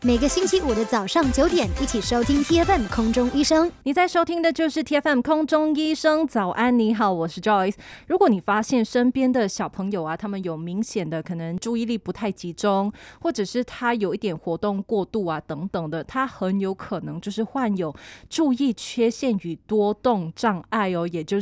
每个星期五的早上9点，一起收听 TFM 空中医生。 你在收听的就是 TFM 空中医生早安，你好，我是 Joyce。如果你发现身边的小朋友啊，他们有明显的可能注意力不太集中，或者是他有一点活动过度啊等等的，他很有可能就是患有注意缺陷与多动障碍哦，也就是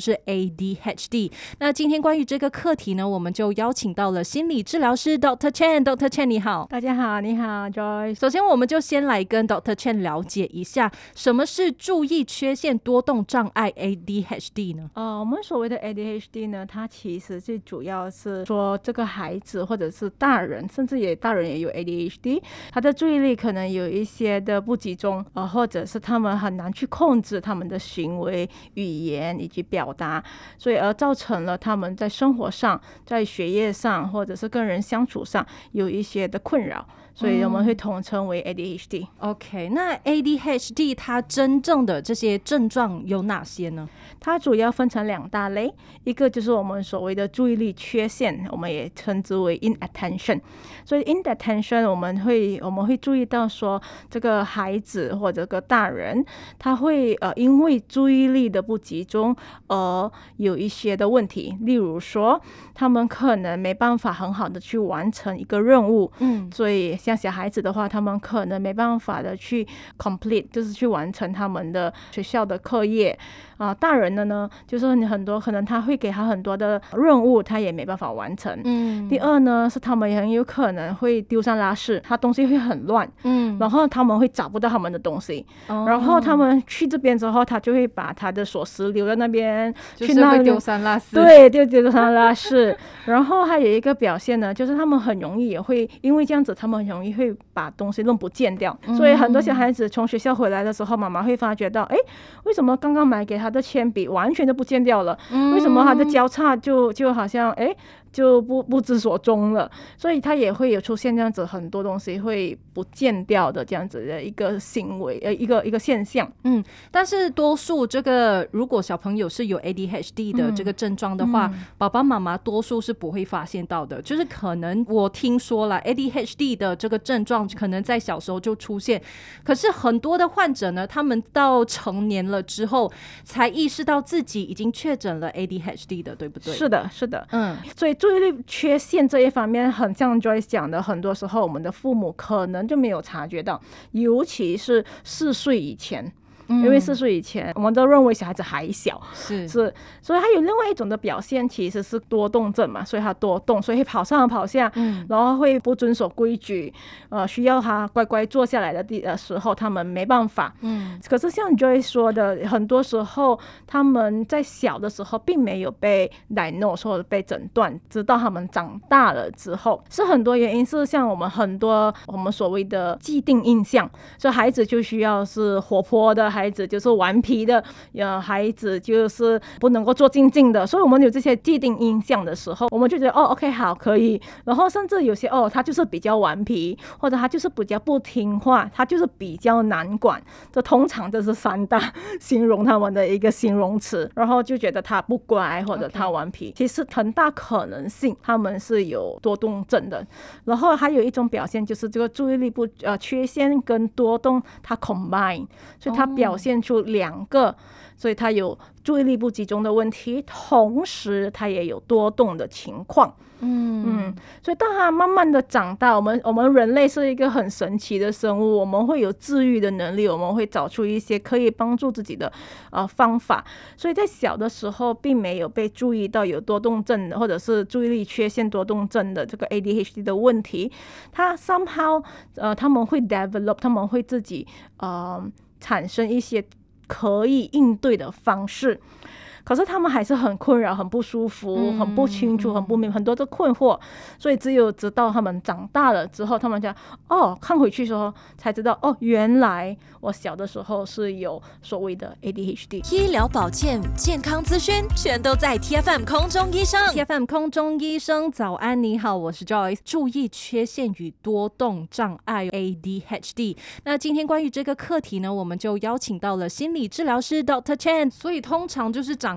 ADHD。那今天关于这个课题呢，我们就邀请到了心理治疗师 Dr. Chen。Dr. Chen 你好。 大家好，你好 Joyce。 首先我们就先来跟 Dr. Chen 了解一下什么是注意缺陷多动障碍 ADHD 呢？ 我们所谓的 ADHD 呢，它其实最主要是说这个孩子或者是大人，甚至大人也有 ADHD， 他的注意力可能有一些的不集中，或者是他们很难去控制他们的行为、语言以及表达，所以而造成了他们在生活上、在学业上或者是跟人相处上有一些的困扰。所以我们会统称为 ADHD。OK， 那 ADHD 它真正的这些症状有哪些呢？ 它主要分成2大类，一个就是我们所谓的注意力缺陷，我们也称之为 inattention。所以 inattention 我们会注意到说，这个孩子或者个大人，他会因为注意力的不集中而有一些的问题，例如说他们可能没办法很好的去完成一个任务，所以像小孩子的话，他们可能没办法的去 complete， 就是去完成他们的学校的课业。大人的呢，就是很多可能他会给他很多的任务，他也没办法完成。第二呢，是他们也很有可能会丢三落四，他东西会很乱。然后他们会找不到他们的东西。然后他们去这边之后，他就会把他的锁匙留在那边， 就是会丢三落四。 对，丢三落四。然后还有一个表现呢，就是他们很容易也会因为这样子，他们很容易会把东西弄不见掉。所以很多小孩子从学校回来的时候，妈妈会发觉到，为什么刚刚买给他的铅笔完全都不见掉了？为什么他的交叉就好像就不知所踪了？所以他也会有出现这样子很多东西会不见掉的这样子的一个行为，一个现象。 但是多数这个如果小朋友是有 ADHD 的这个症状的话，爸爸妈妈多数是不会发现到的。就是可能我听说了 ADHD 的这个症状可能在小时候就出现，可是很多的患者呢，他们到成年了之后才意识到自己已经确诊了 ADHD 的，对不对？ 是的。所以注意力缺陷这一方面，很像 Joyce 讲的，很多时候我们的父母可能就没有察觉到，尤其是4岁以前。因为4岁以前我们都认为小孩子还小， 是， 所以还有另外一种的表现其实是多动症嘛，所以他多动，所以跑上跑下，然后会不遵守规矩，需要他乖乖坐下来的时候他们没办法。可是像 Joy 说的，很多时候他们在小的时候并没有被 diagnose 或者被诊断，直到他们长大了之后，是很多原因，是像我们很多我们所谓的既定印象，所以孩子就需要是活泼的，孩子就是顽皮的，孩子就是不能够做静静的，所以我们有这些既定印象的时候，我们就觉得OK 好可以，然后甚至有些他就是比较顽皮，或者他就是比较不听话，他就是比较难管，这通常这是3大形容他们的一个形容词，然后就觉得他不乖或者他顽皮，其实很大可能性他们是有多动症的。然后还有一种表现就是这个注意力缺陷跟多动它 combine， 所以它表现出2个，所以他有注意力不集中的问题，同时他也有多动的情况。所以当他慢慢的长大，我们人类是一个很神奇的生物，我们会有治愈的能力，我们会找出一些可以帮助自己的方法。所以在小的时候并没有被注意到有多动症或者是注意力缺陷多动症的这个 ADHD 的问题，他 somehow 他们会 develop， 他们会自己产生一些可以应对的方式。可是他们还是很困扰，很不舒服，很不清楚，很不明，很多的困惑。所以只有直到他们长大了之后，他们讲看回去的时候才知道原来我小的时候是有所谓的 ADHD。 医疗保健健康资讯全都在 TFM 空中医生。 TFM 空中医生早安，你好，我是 Joyce。 注意缺陷与多动障碍 ADHD， 那今天关于这个课题呢，我们就邀请到了心理治疗师 Dr. Chen。 所以通常就是长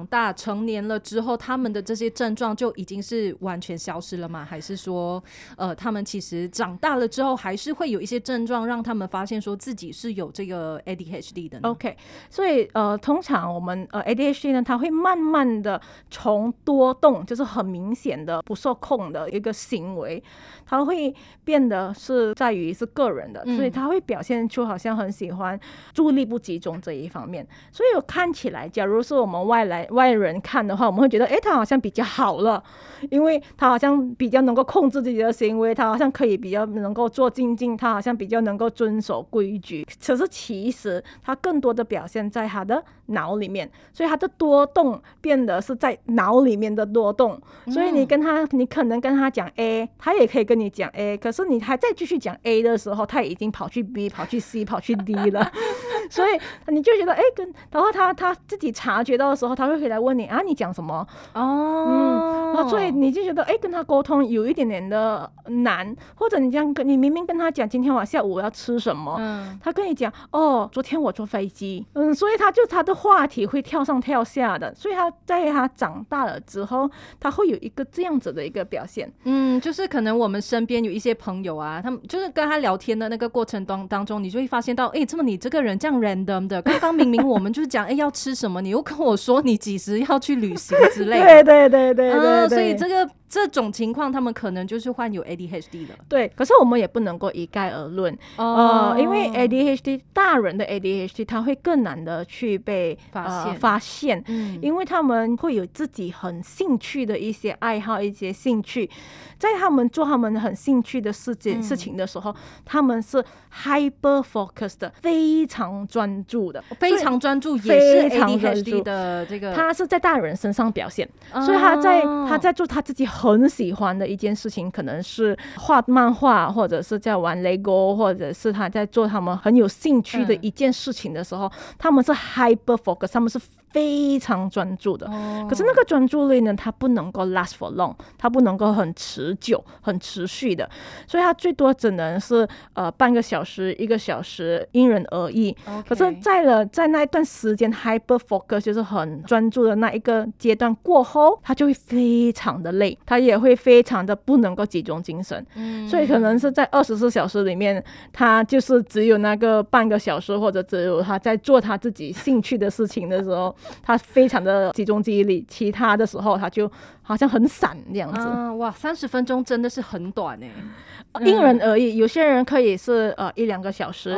长大成年了之后，他们的这些症状就已经是完全消失了吗？还是说他们其实长大了之后还是会有一些症状让他们发现说自己是有这个 ADHD 的呢？ OK， 所以通常我们ADHD 呢，它会慢慢的从多动，就是很明显的不受控的一个行为，它会变得是在于是个人的，所以它会表现出好像很喜欢注意力不集中这一方面。所以我看起来，假如是我们外人看的话，我们会觉得他好像比较好了，因为他好像比较能够控制自己的行为，他好像可以比较能够做精进，他好像比较能够遵守规矩。可是其实他更多的表现在他的脑里面，所以他的多动变得是在脑里面的多动。所以你可能跟他讲 A， 他也可以跟你讲 A， 可是你还在继续讲 A 的时候，他已经跑去 B， 跑去 C， 跑去 D 了。所以你就觉得然后他自己察觉到的时候，他会回来问你啊，你讲什么？所以你就觉得跟他沟通有一点点的难，或者你明明跟他讲今天晚上下午我要吃什么，他跟你讲昨天我坐飞机，所以他的话题会跳上跳下的，所以在他长大了之后，他会有一个这样子的一个表现。 就是可能我们身边有一些朋友啊，他们就是跟他聊天的那个过程当中，你就会发现到这么你这个人这样 random 的，刚刚明明我们就是讲要吃什么，你又跟我说你几时要去旅行之类的。 对， 所以这种情况他们可能就是患有 ADHD 的。 对，可是我们也不能够一概而论，因为 ADHD 大人的 ADHD 他会更难的去被发现，因为他们会有自己很兴趣的一些爱好，一些兴趣，在他们做他们很兴趣的事情的时候，他们是 hyper focus 的，非常专注的， 非常专注也是 ADHD 的这个， 他是在大人身上表现，所以他在做他自己很喜欢的一件事情，可能是画漫画，或者是在玩 Lego， 或者是他在做他们很有兴趣的一件事情的时候，他们是 hyper focus， 他们是非常专注的。可是那个专注力呢，它不能够 last for long， 它不能够很持久、很持续的，所以它最多只能是半个小时、1个小时，因人而异。可是在那一段时间 hyper focus 就是很专注的那一个阶段过后，它就会非常的累，他也会非常的不能够集中精神，所以可能是在24小时里面，他就是只有那个半个小时，或者只有他在做他自己兴趣的事情的时候，他非常的集中记忆力，其他的时候他就好像很散这样子。 哇，30分钟真的是很短因人而异，有些人可以是1-2个小时。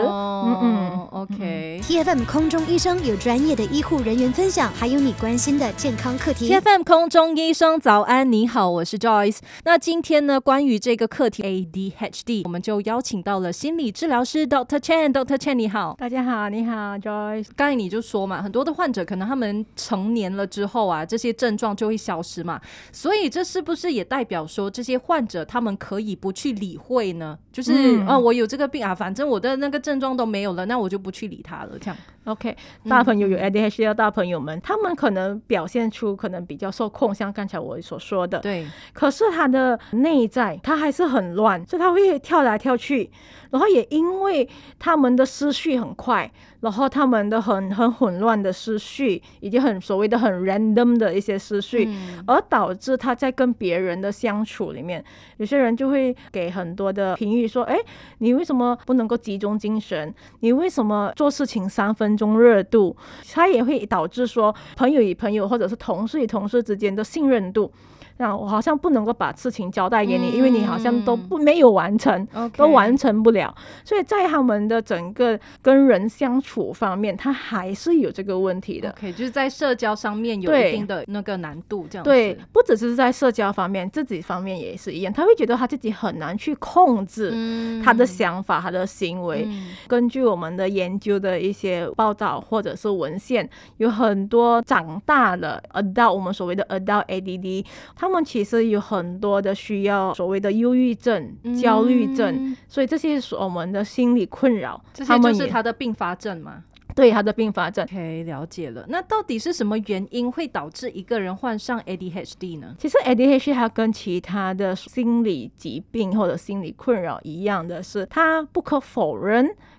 OK。 TFM 空中医生有专业的医护人员分享，还有你关心的健康课题。 TFM 空中医生早安，你好，我是 Joyce。 那今天呢，关于这个课题 ADHD， 我们就邀请到了心理治疗师 Dr. Chen。Dr. Chen 你好。 大家好，你好 Joyce。 刚才你就说嘛，很多的患者可能他们成年了之后啊，这些症状就会消失嘛，所以这是不是也代表说这些患者他们可以不去理会呢？就是我有这个病啊，反正我的那个症状都没有了，那我就不去理他了，这样。 OK， 大朋友有 ADHD 的大朋友们，他们可能表现出可能比较受控，像刚才我所说的。 对。 可是他的内在他还是很乱，所以他会跳来跳去，然后也因为他们的思绪很快，然后他们的很混乱的思绪，以及所谓的很 random 的一些思绪，而导致他在跟别人的相处里面，有些人就会给很多的评语说，你为什么不能够集中精神？你为什么做事情3分钟热度？它也会导致说朋友与朋友，或者是同事与同事之间的信任度，我好像不能够把事情交代给你，因为你好像都没有完成，都完成不了，所以在他们的整个跟人相处方面，他还是有这个问题的。 OK， 就是在社交上面有一定的那个难度，这样子。 对，不只是在社交方面，自己方面也是一样，他会觉得他自己很难去控制他的想法、他的行为。根据我们的研究的一些报道或者是文献，有很多长大的 adult， 我们所谓的 adult ADD，他们其实有很多的需要所谓的忧郁症、焦虑症，所以这些是我们的心理困扰， 这些就是他的并发症嘛。 对，他的并发症。 OK， 了解了。那到底是什么原因会导致一个人患上 ADHD 呢？ 其实 ADHD 它跟其他的心理疾病或者心理困扰一样的是，它不可否认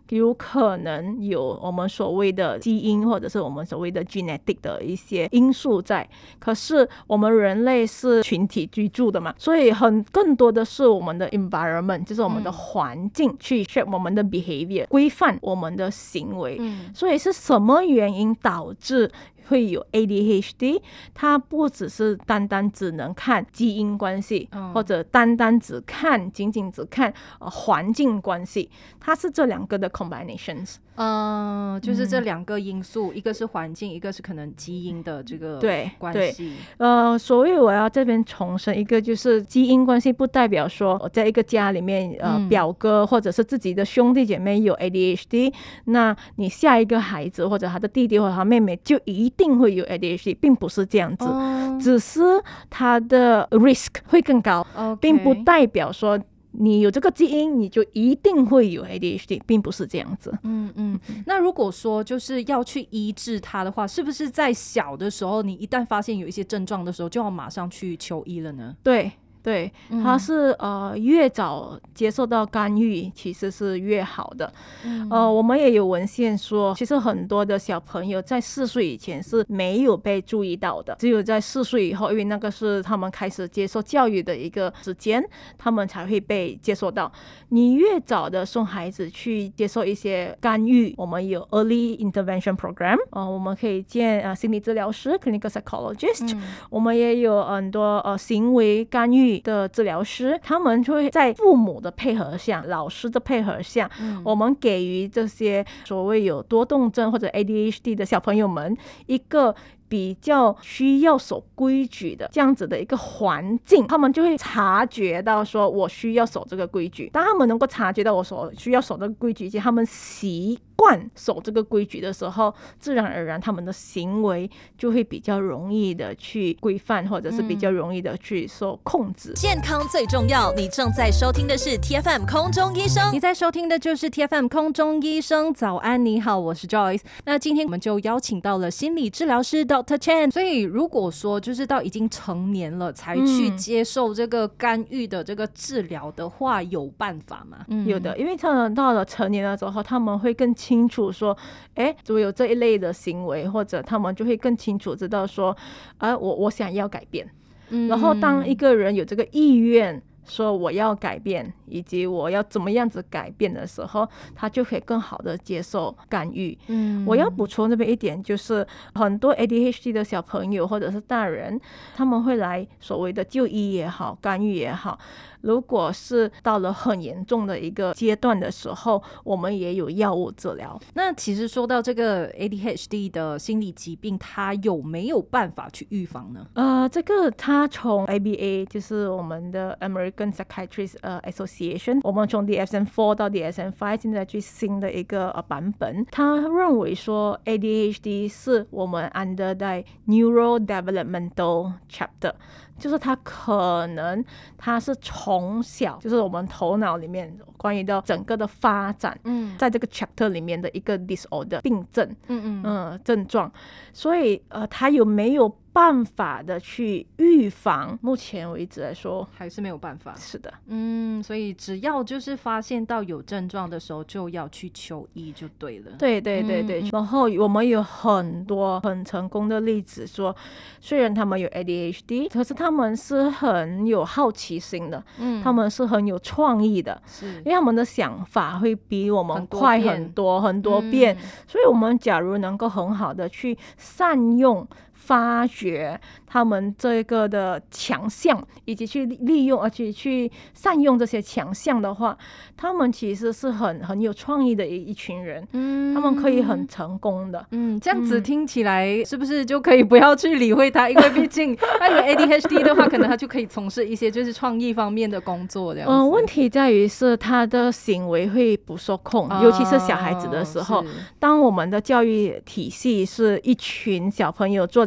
有可能有我们所谓的基因或者是我们所谓的 genetic 的一些因素在，可是我们人类是群体居住的嘛，所以更多的是我们的 environment， 就是我们的环境去 shape 我们的 behavior， 规范我们的行为。所以是什么原因导致会有 ADHD， 它不只是单单只能看基因关系，或者单单仅仅只看环境关系，它是这两个的 combinations。 就是这两个因素，一个是环境，一个是可能基因的这个关系。 所以我要这边重申一个，就是基因关系不代表说我在一个家里面表哥或者是自己的兄弟姐妹有 ADHD， 那你下一个孩子或者他的弟弟或者他妹妹就一定会有 ADHD， 并不是这样子，只是他的 risk 会更高，并不代表说你有这个基因你就一定会有 ADHD， 并不是这样子。 那如果说就是要去医治它的话，是不是在小的时候你一旦发现有一些症状的时候就要马上去求医了呢？ 对，它是越早接受到干预其实是越好的。我们也有文献说，其实很多的小朋友在4岁以前是没有被注意到的，只有在4岁以后，因为那个是他们开始接受教育的一个时间，他们才会被接受到。你越早的送孩子去接受一些干预，我们有 early intervention program， 我们可以见心理治疗师 clinical psychologist，我们也有很多行为干预的治疗师，他们就会在父母的配合下，老师的配合下，我们给予这些所谓有多动症或者 ADHD 的小朋友们一个比较需要守规矩的这样子的一个环境，他们就会察觉到说我需要守这个规矩。当他们能够察觉到我需要守这个规矩，他们习惯守这个规矩的时候，自然而然他们的行为就会比较容易的去规范，或者是比较容易的去受控制。 健康最重要，你正在收听的是 TFM 空中医生， 你在收听的就是 TFM 空中医生早安你好，我是 Joyce。 那今天我们就邀请到了心理治疗师 Dr. Chen。 所以如果说就是到已经成年了才去接受这个干预的这个治疗的话，有办法吗？ 有的，因为他们到了成年了之后，他们会更清楚说如果有这一类的行为，或者他们就会更清楚知道说我想要改变。然后当一个人有这个意愿说我要改变，以及我要怎么样子改变的时候，他就可以更好的接受干预。我要补充这边一点，就是很多 ADHD 的小朋友或者是大人，他们会来所谓的就医也好，干预也好，如果是到了很严重的一个阶段的时候，我们也有药物治疗。 那其实说到这个 ADHD 的心理疾病，它有没有办法去预防呢？ 这个它从 ABA 就是我们的 American Psychiatrist Association， 我们从 DSM-4 到 DSM-5 现在最新的一个版本，他认为说 ADHD 是我们 under the neurodevelopmental chapter，就是它可能它是从小就是我们头脑里面关于到整个的发展，在这个 chapter 里面的一个 disorder 病症，症状，所以它有没有办法的去预防？目前为止来说还是没有办法。 是的， 所以只要就是发现到有症状的时候就要去求医就对了。 对，然后我们有很多很成功的例子说，虽然他们有 ADHD， 可是他们是很有好奇心的，他们是很有创意的，因为他们的想法会比我们快很多遍，所以我们假如能够很好的去善用发掘他们这个的强项，以及去利用而且去善用这些强项的话，他们其实是很有创意的一群人，他们可以很成功的。 这样子听起来是不是就可以不要去理会他？因为毕竟他有 ADHD 的话，可能他就可以从事一些就是创意方面的工作这样子。 问题在于是他的行为会不受控，尤其是小孩子的时候，当我们的教育体系是一群小朋友坐在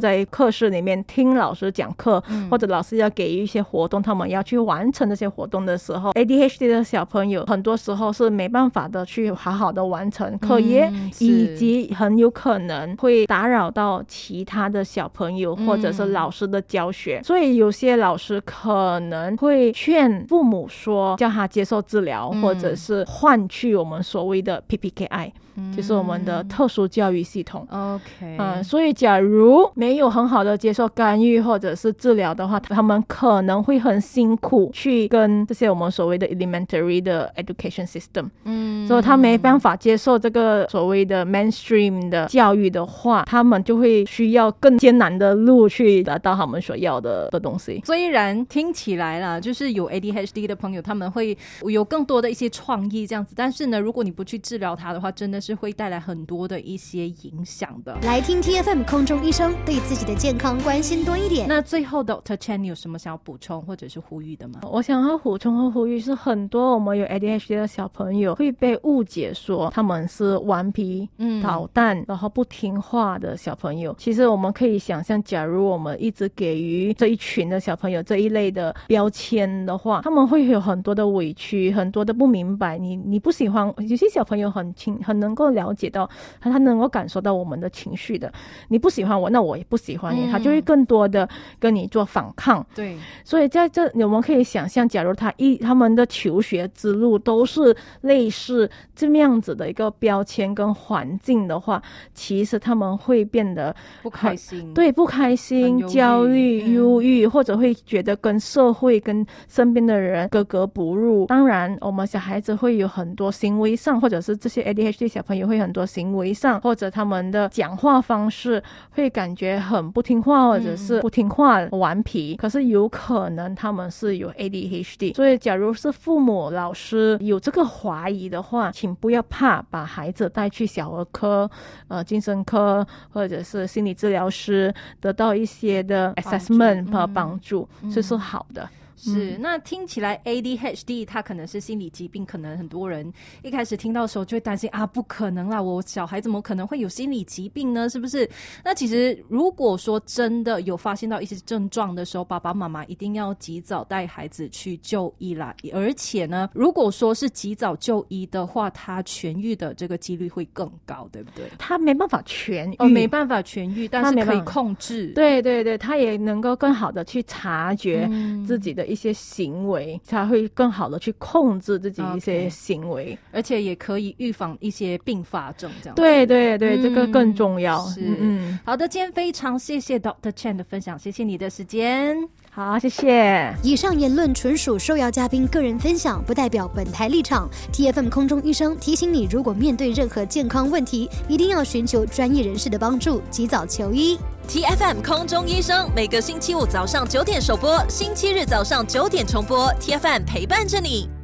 在课室里面听老师讲课，或者老师要给予一些活动，他们要去完成这些活动的时候， ADHD 的小朋友很多时候是没办法的去好好的完成课业，以及很有可能会打扰到其他的小朋友或者是老师的教学，所以有些老师可能会劝父母说叫他接受治疗，或者是换去我们所谓的 PPKI，就是我们的特殊教育系统。 OK， 所以假如没有很好的接受干预或者是治疗的话，他们可能会很辛苦去跟这些我们所谓的 elementary 的 education system，所以他没办法接受这个所谓的 mainstream 的教育的话，他们就会需要更艰难的路去达到他们所要的东西。 虽然听起来啦，就是有 ADHD 的朋友他们会有更多的一些创意这样子，但是呢，如果你不去治疗它的话，真的是会带来很多的一些影响的。 来听 TFM 空中医生，对自己的健康关心多一点。 那最后 Dr. Chen 你有什么想要补充或者是呼吁的吗？ 我想要补充和呼吁是，很多我们有 ADHD 的小朋友会被误解说他们是顽皮、捣蛋然后不听话的小朋友。其实我们可以想象，假如我们一直给予这一群的小朋友这一类的标签的话，他们会有很多的委屈，很多的不明白。你不喜欢，有些小朋友很能够了解到，他能够感受到我们的情绪的。你不喜欢我，那我也不喜欢你，他就会更多的跟你做反抗。 对， 所以在这我们可以想象，假如他们的求学之路都是类似这么样子的一个标签跟环境的话，其实他们会变得不开心， 对，不开心、焦虑、忧郁，或者会觉得跟社会跟身边的人格格不入。当然我们小孩子会有很多行为上，或者是这些 ADHD 小朋友会很多行为上，或者他们的讲话方式会感觉很不听话，或者是不听话、顽皮，可是有可能他们是有 ADHD。 所以假如是父母老师有这个怀疑的话，请不要怕，把孩子带去小儿科、精神科或者是心理治疗师，得到一些的 assessment 和帮助，这是好的。 是，那听起来 ADHD 它可能是心理疾病，可能很多人一开始听到的时候就会担心啊，不可能啦，我小孩怎么可能会有心理疾病呢？是不是？那其实如果说真的有发现到一些症状的时候，爸爸妈妈一定要及早带孩子去就医啦。而且呢，如果说是及早就医的话，他痊愈的这个几率会更高，对不对？ 他没办法痊愈， 没办法痊愈，但是可以控制。 对对对，他也能够更好的去察觉自己的一些行为，才会更好的去控制自己一些行为， 而且也可以预防一些并发症这样。 对对对，这个更重要。 是，好的，今天非常谢谢 Dr. Chen 的分享，谢谢你的时间。 好，谢谢。 以上言论纯属受邀嘉宾个人分享，不代表本台立场。TFM 空中医生提醒你，如果面对任何健康问题，一定要寻求专业人士的帮助，及早求医。 TFM 空中医生每个星期五早上9点首播，星期日早上9点重播。TFM 陪伴着你。